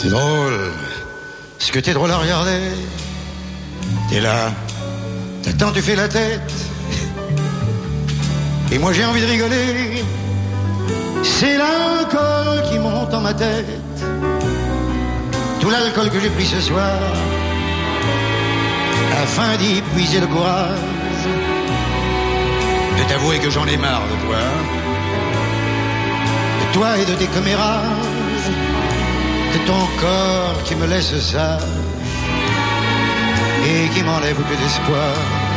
C'est drôle. Est-ce que t'es drôle à regarder? T'es là, t'attends, tu fais la tête. Et moi j'ai envie de rigoler. C'est l'alcool qui monte dans ma tête. Tout l'alcool que j'ai pris ce soir, afin d'y puiser le courage de t'avouer que j'en ai marre de toi. De toi et de tes commérages, de ton corps qui me laisse sage et qui m'enlève tout espoir.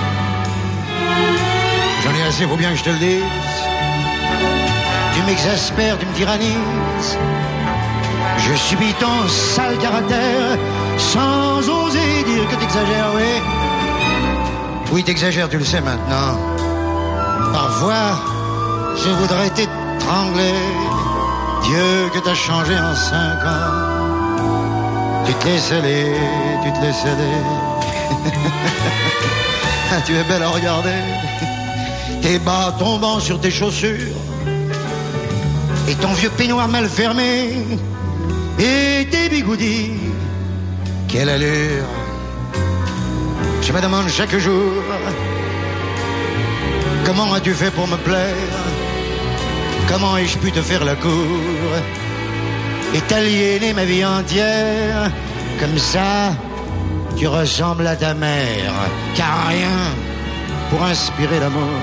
J'en ai assez, faut bien que je te le dise. Tu m'exaspères, tu me tyrannises. Je subis ton sale caractère sans oser dire que t'exagères, oui. Oui, t'exagères, tu le sais maintenant. Parfois, je voudrais t'étrangler. Dieu, que t'as changé en 5 ans. Tu te laisses aller, tu te laisses aller. Tu es belle à regarder. Tes bas tombant sur tes chaussures et ton vieux peignoir mal fermé et tes bigoudis. Quelle allure. Je me demande chaque jour, comment as-tu fait pour me plaire? Comment ai-je pu te faire la cour et t'aliéner ma vie entière? Comme ça, tu ressembles à ta mère, car rien pour inspirer l'amour.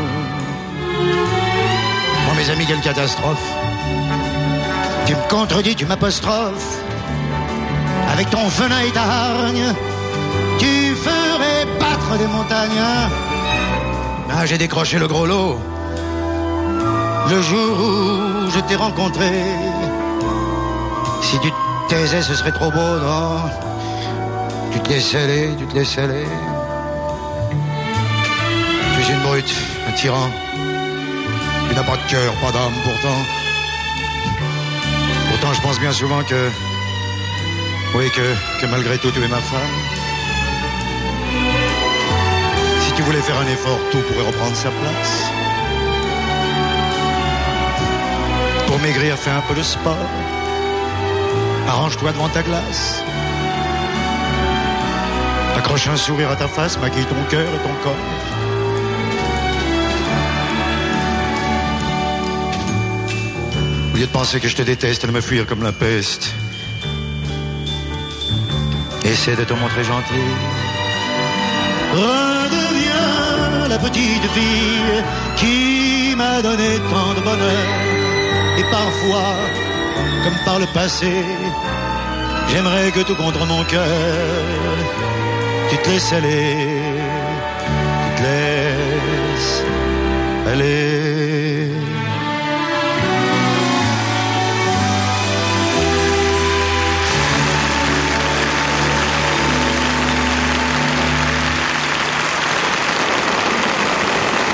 Oh mes amis, quelle catastrophe. Tu me contredis, tu m'apostrophes. Avec ton venin et ta hargne, tu ferais battre des montagnes. Ah, j'ai décroché le gros lot le jour où je t'ai rencontré. Si tu te taisais, ce serait trop beau, non? Tu te laisses aller, tu te laisses aller. Tu es une brute, un tyran. Tu n'as pas de cœur, pas d'âme pourtant. Pourtant, je pense bien souvent que... Oui, que malgré tout, tu es ma femme. Si tu voulais faire un effort, tout pourrait reprendre sa place. Pour maigrir, fais un peu de sport. Arrange-toi devant ta glace. Accroche un sourire à ta face, maquille ton cœur et ton corps. Au lieu de penser que je te déteste et de me fuir comme la peste, essaie de te montrer gentil. Redeviens la petite fille qui m'a donné tant de bonheur. Et parfois, comme par le passé, j'aimerais que tout contre mon cœur, tu te laisses aller, tu te laisses aller.